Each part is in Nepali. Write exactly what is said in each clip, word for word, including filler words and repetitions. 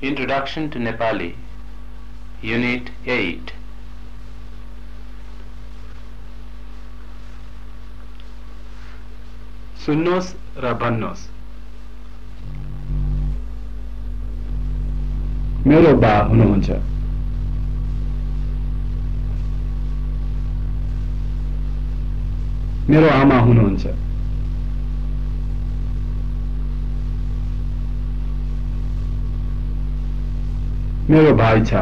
Introduction to Nepali, Unit eight. सुन्नुहोस् र भन्नुहोस्। मेरो बा हुनुहुन्छ। मेरो आमा हुनुहुन्छ। मेरो भाइ छ।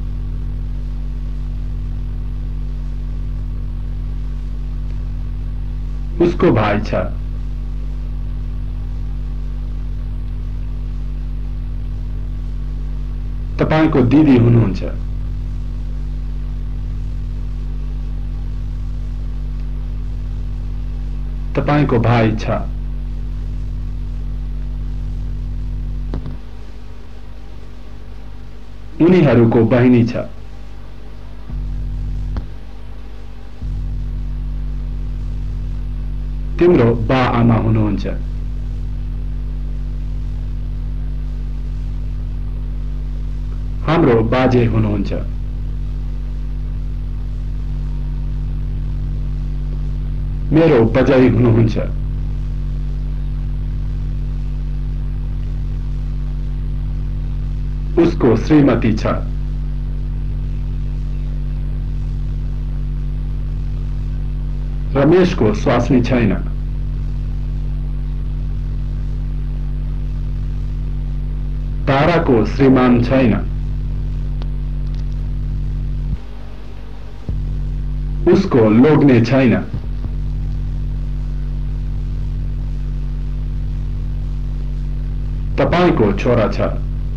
उसको भाइ छ। तपाईको दिदी हुनुहुन्छ। तपाईको भाइ छ। उनीहरूको बहिनी छ। तिम्रो बा आमा हुनुहुन्छ। हाम्रो बाजे हुनुहुन्छ। मेरो बजाइ हुनुहुन्छ। उसको श्रीमती छ। रमेशको स्वास्नी छैन। ताराको श्रीमान छैन। उसको लोग्ने छैन। तपाईको छोरा छ।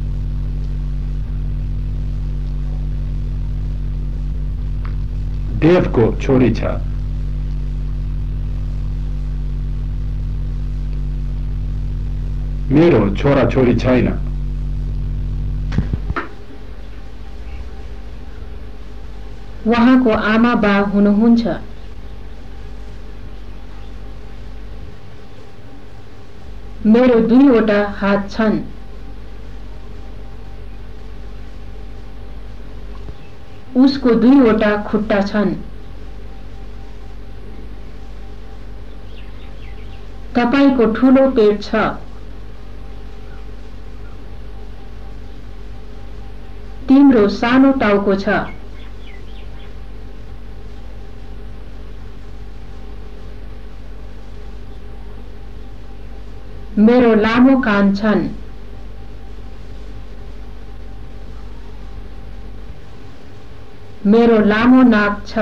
देवको छोरी छ। मेरो छोरा छोरी छैन। उहाँको आमा बा हुनुहुन्छ। मेरो दुईवटा हात छन्। उसको दुईवटा खुट्टा छन्। तपाईको ठूलो पेट छ। तिम्रो सानो टाउको छ। मेरो लामो कान छन्। मेरो लामो नाक छ।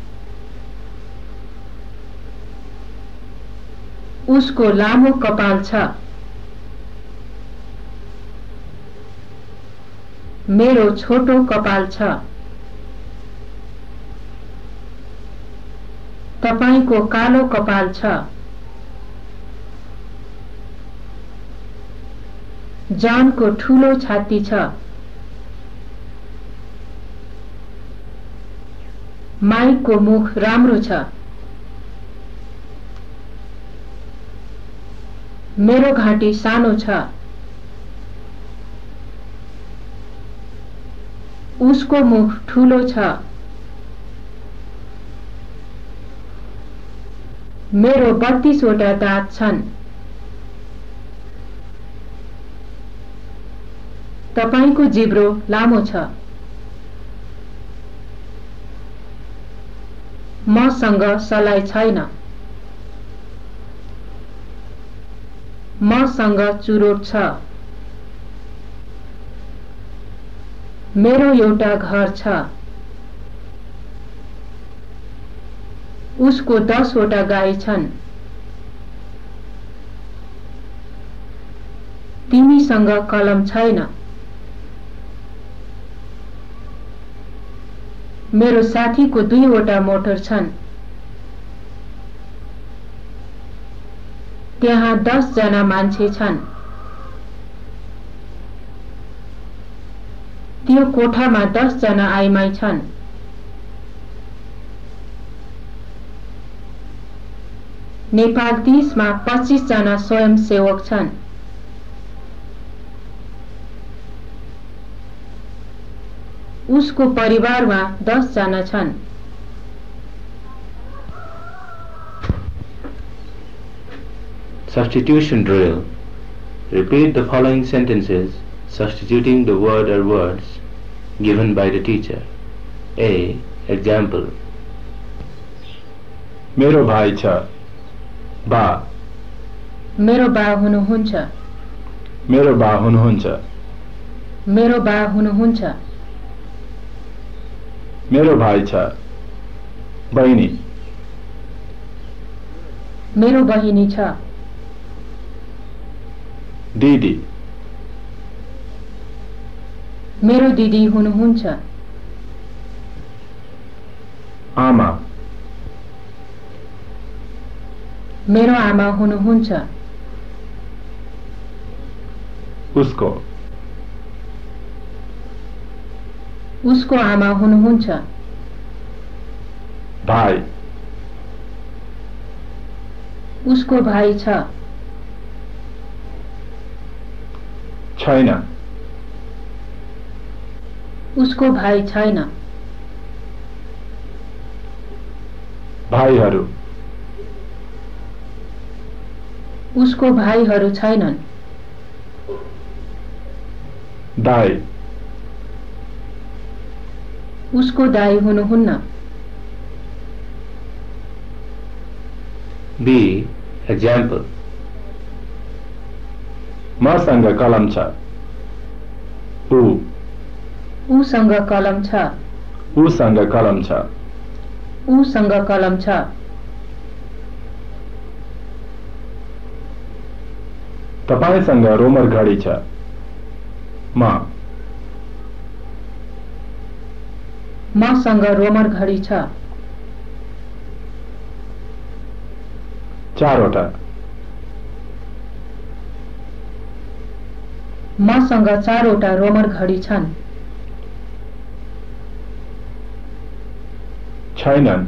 उसको लामो कपाल छ। मेरो छोटो कपाल छ। तपाईको कालो कपाल छ। जानको ठूलो छाती छ। माइकको मुख राम्रो छ। मेरो घाँटी सानो छ। उसको मुख ठूलो छ। मेरो बत्तीसवटा दाँत छन्। तपाईको जिब्रो लामो छ। मसँग सलाई छैन। मसँग चुरोट छ। मेरो एउटा घर छ। उसको दसवटा गाई छन्। तिमीसँग कलम छैन। मेरो साथीको दुईवटा मोटर छन्। त्यहाँ दस जना मान्छे छन्। त्यो कोठामा दस जना आइमाई छन्। नेपाल तीसमा पच्चीस जना स्वयंसेवक छन्। उसको परिवारमा दस जना छन्। Substitution drill. Repeat the following sentences, substituting the word or words given by the teacher. A. Example. मेरो भाइ छ। बा। मेरो बा हुनुहुन्छ। मेरो बा हुनुहुन्छ। मेरो बा हुनुहुन्छ। मेरो भाइ छ। बहिनी। मेरो बहिनी छ। दिदी। मेरो दिदी हुनुहुन्छ। आमा। मेरो आमा हुनुहुन्छ। उसको। उसको आमा हुनुहुन्छ। भाइ। उसको भाइ छ। छैन। उसको भाइ छैन। भाइहरू। उसको भाइहरू छैनन्। दाइ। उसको दाइ हुनुहुन्न। B. Example. मसँग कलम छ। ऊ। उसँग कलम छ। उसँग कलम छ। उसँग कलम छ। तपाईसँग रोमर घडी छ। म। मसँग रोमर घडी छ। चारवटा। मसँग चारवटा रोमर घडी छन्। छैनन्।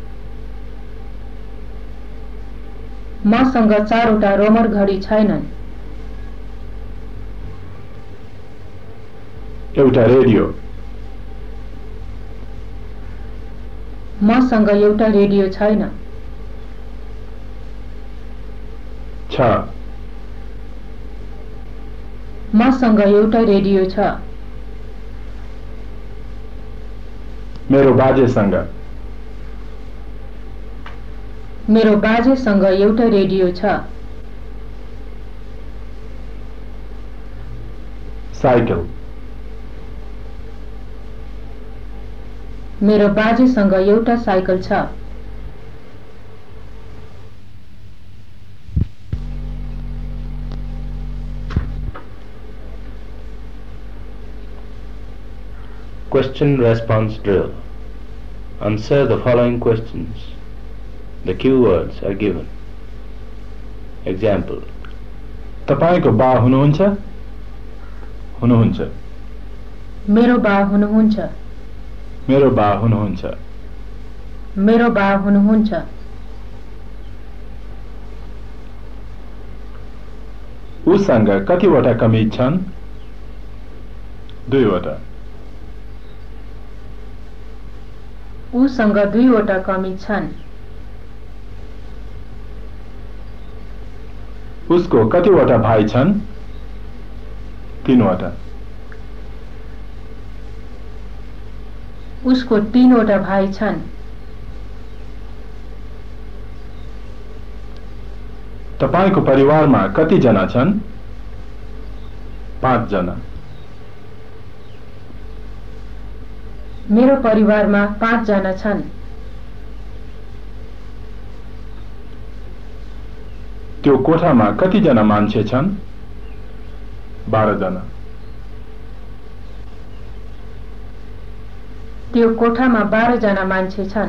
मसँग चारवटा रोमर घडी छैनन्। एउटा रेडियो। मसँग एउटा रेडियो छैन। छ। मसँग एउटा रेडियो छ। मेरो बाजेसँग। मेरो बाजेसँग एउटा रेडियो छ। साइकल। मेरो बाजेसँग एउटा साइकल छ। Question response drill. Answer the following questions. The keywords are given. Example. तपाईको बा हुनुहुन्छ? हुनुहुन्छ। मेरो बा हुनुहुन्छ। मेरो बा हुनुहुन्छ। मेरो बा हुनुहुन्छ। उसँग कतिवटा कमिज छन्? दुईवटा। उसँग दुईवटा कमिज छन्। उसको कतिवटा भाइ छन्? तीनवटा। उसको तीनवटा भाइ छन्। तपाईको परिवारमा कति जना छन्? पाँच जना। मेरो परिवारमा पाँच जना छन्। त्यो कोठामा कति जना मान्छे छन्? बाह्र जना। त्यो कोठामा बाह्र जना मान्छे छन्।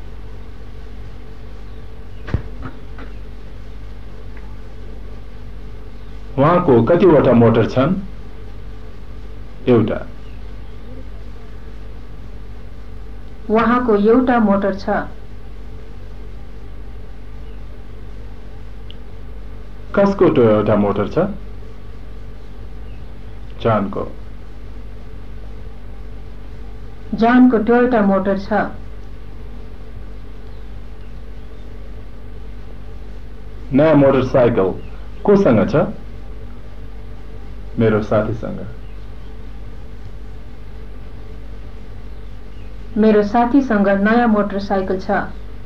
उहाँको कतिवटा मोटर छन्? एउटा। उहाँको एउटा मोटर छ। कसको टोयोटा मोटर छ? जानको। जनको टोयोटा मोटर छ। नयाँ मोटरसाइकल कोसँग छ? मेरो साथीसँग। मेरो साथीसँग नयाँ मोटरसाइकल छ।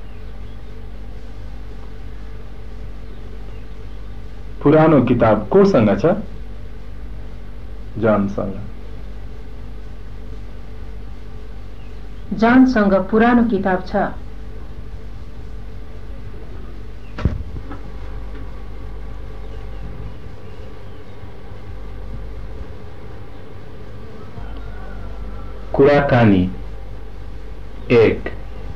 पुरानो किताब कोसँग छ? जनसँग। जनसँग पुरानो किताब छ। कुराकानी एक।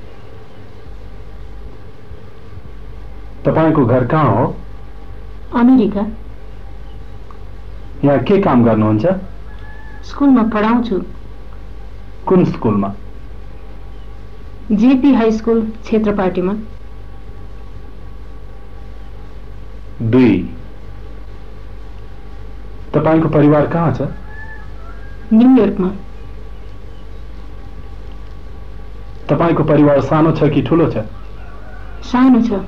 तपाईंको घर कहाँ हो? अमेरिका। यहाँ के काम गर्नुहुन्छ? स्कुलमा पढाउँछु। कुन स्कुलमा? जेपी हाई स्कुल क्षेत्रपाटीमा। दुई। तपाईंको परिवार कहाँ छ? न्युयोर्कमा। तपाईंको परिवार सानो छ कि ठूलो छ? सानो छ।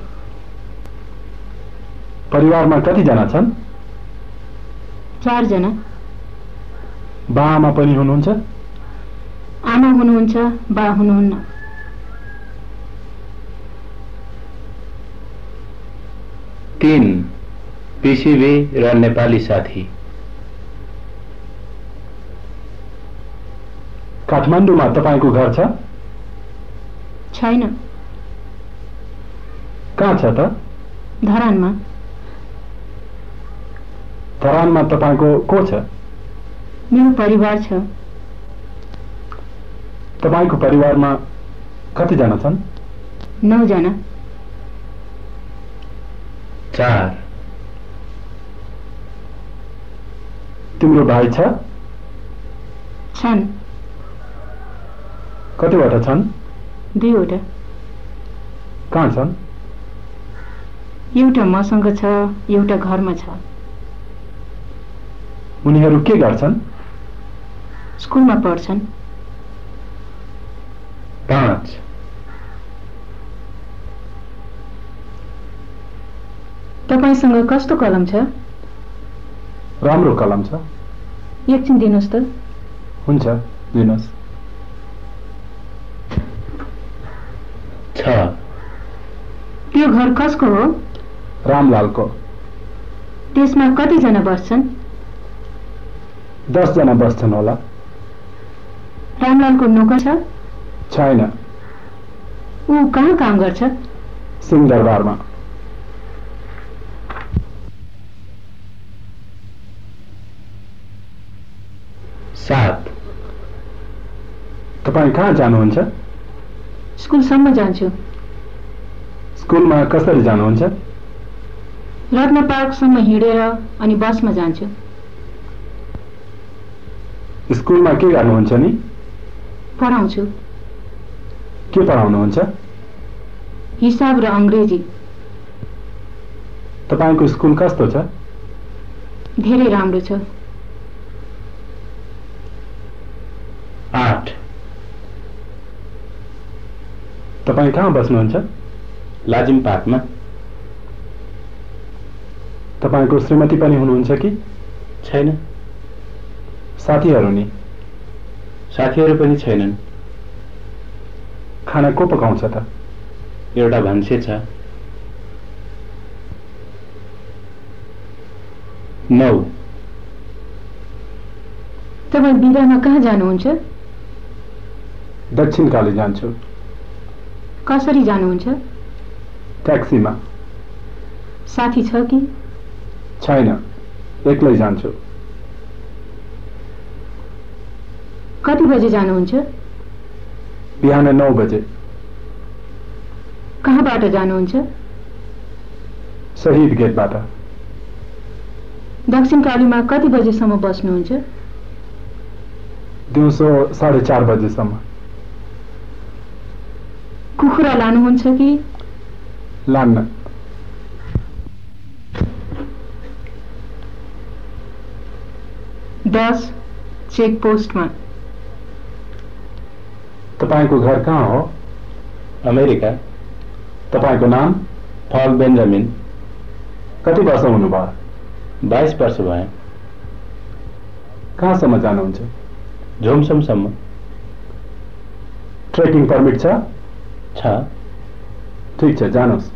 परिवारमा कति जना छन्? चार जना। बा-आमा पनि हुनुहुन्छ? आमा हुनुहुन्छ, बा हुनुहुन्न। तीन। पीसीबी र नेपाली साथी। काठमाडौँमा तपाईंको घर छ? छैन। कहाँ छ त? धरानमा। धरानमा तपाईंको को छ? मेरो परिवार छ। तपाईंको परिवारमा कति जना छन्? नौ जना। चार। तिम्रो भाइ छ? छन्। कतिवटा छन्? दुईवटा। कहाँ छन्? एउटा मसँग छ, एउटा घरमा छ। उनीहरू के गर्छन्? स्कुलमा पढ्छन्। पाँच। तपाईसँग कस्तो कलम छ? राम्रो कलम छ। एकछिन दिनुहोस् त। हुन्छ, दिनुहोस्। छ। त्यो घर कसको हो? रामलालको। त्यसमा कति जना बस्छन्? दस जना बस्छन् होला। रामलालको नोकर छ? छैन। ऊ कहाँ काम गर्छ? सिंहदरबारमा। सात। तपाईं कहाँ जानुहुन्छ? स्कुलसम्म जान्छु। स्कुलमा कसरी जानुहुन्छ? रत्न पार्कसम्म हिँडेर अनि बसमा जान्छु। स्कुलमा के गर्नुहुन्छ नि? पढाउँछु। के पढाउनुहुन्छ? हिसाब र अंग्रेजी। तपाईंको स्कुल कस्तो छ? धेरै राम्रो छ। आठ। तपाईं कहाँ बस्नुहुन्छ? लाजिम पार्कमा। तपाईंको श्रीमती पनि हुनुहुन्छ कि? छैन। साथीहरू नि? साथीहरू पनि छैनन्। खाना को पकाउँछ त? एउटा भान्से छ। नौ। तपाईँ बिदामा कहाँ जानुहुन्छ? दक्षिणकाली जान्छु। कसरी जानुहुन्छ? ट्याक्सीमा। साथी छ कि? छैन, एक्लै जान्छु। कति बजे जानुहुन्छ? बिहान नौ बजे। कहाँबाट जानुहुन्छ? शहीद गेटबाट। दक्षिणकालीमा कति बजेसम्म बस्नुहुन्छ? दिउँसो साढे चार बजेसम्म। कुखुरा लानुहुन्छ कि? लान्न। दस चेक पोस्टमा। तपाईको घर कहाँ हो? अमेरिका। तपाईको नाम? पल बेन्जामिन। कति वर्ष हुनुभयो? बाइस वर्ष भयो। कहाँसम्म जानुहुन्छ? झुमसुमसम्म। ट्रेकिङ पर्मिट छ? छ। ठीक छ, जानुहोस्।